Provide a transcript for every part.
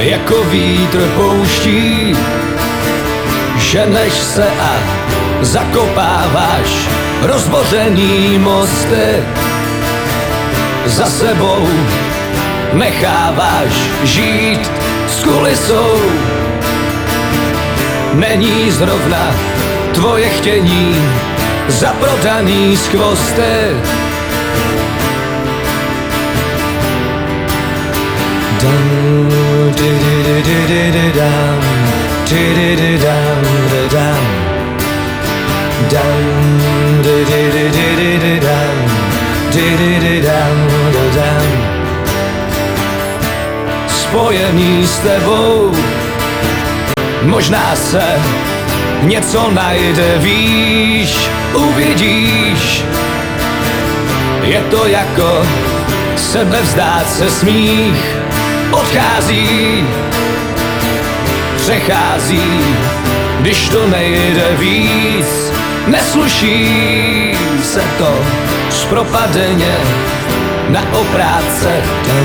jako vítr pouští. Ženeš se a zakopáváš rozbořený mosty. Za sebou necháváš žít s kulisou. Není zrovna tvoje chtění zaprodaný skvosty. Spojený s tebou možná se něco najde, víš, uvidíš. Je to jako sebevzdát se smích. Odchází, přechází, když to nejde víc. Nesluší se to zpropadeně na oprátce.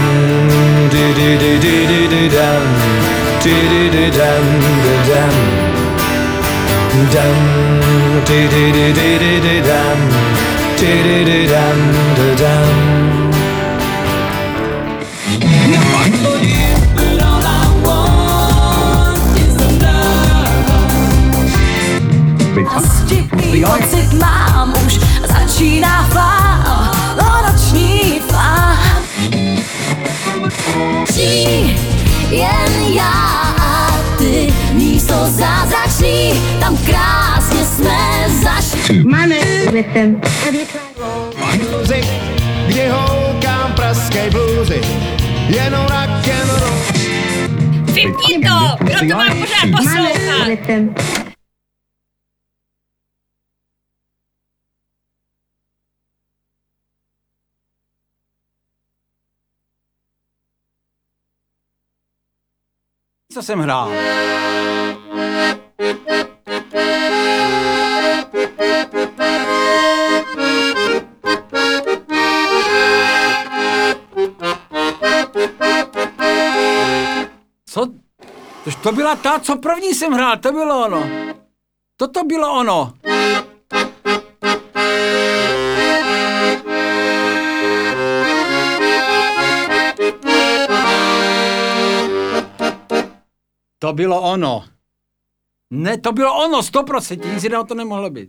Pocit mám, už začíná flám, noční flám. Žij jen já a ty, místo zázračný, tam krásně jsme zašli. Muzik, kdy houkám praskej bluzy, jenom rock'n'roll. Vypni to, kdo to má pořád poslouchat? Co jsem hrál? Co? To byla ta, co první jsem hrál, to bylo ono. Toto bylo ono. To bylo ono. Ne, to bylo ono, 100%, nic jiného to nemohlo být.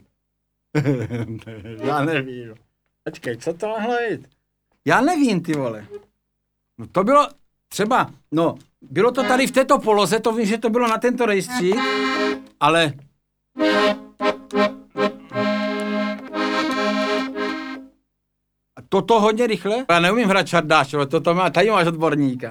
Já nevím. Počkej, co to mohlo být? Já nevím, ty vole. No to bylo třeba, no, bylo to tady v této poloze, to vím, že to bylo na tento rejstřík, ale... Toto hodně rychle? Já neumím hrát čardáš, ale tady máš odborníka.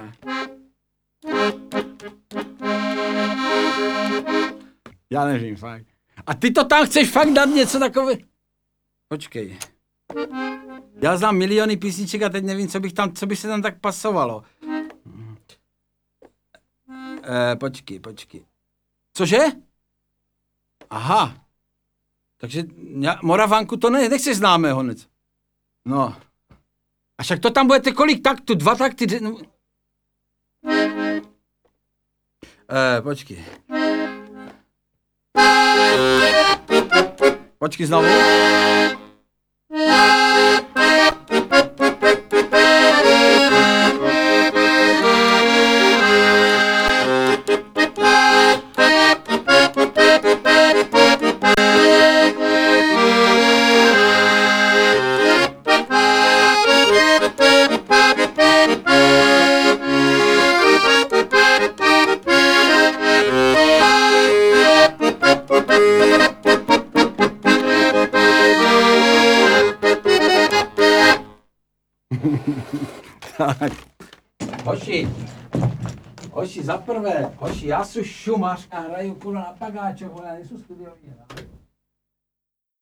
Já nevím, fakt. A ty to tam chceš fakt dát něco takové? Počkej. Já znám miliony písniček a teď nevím, co by se tam tak pasovalo. Počkej. Cože? Aha. Takže Moravanku to nechceš známého něco. No. A však to tam budete kolik taktů? 2 takty? No. Počkej. Počkej znovu. Tak. Hoši, za prvé, já jsem šumař a hraju kurva na pagáčo, já nejsou studiový.